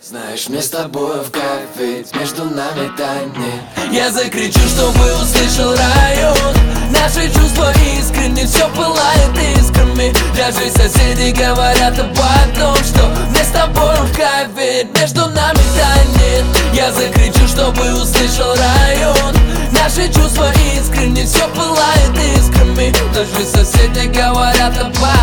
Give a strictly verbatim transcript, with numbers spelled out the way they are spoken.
Знаешь, мне с тобой в кайф, ведь между нами тайн нет. Я закричу, чтобы услышал район. Наши чувства искренне, все пылает искрами. Даже соседи говорят об одном, что мне с тобой в кайф, ведь между нами тайн нет. Я закричу, чтобы услышал район. Наши чувства искренне, все пылает искрами. Даже соседи говорят об одном.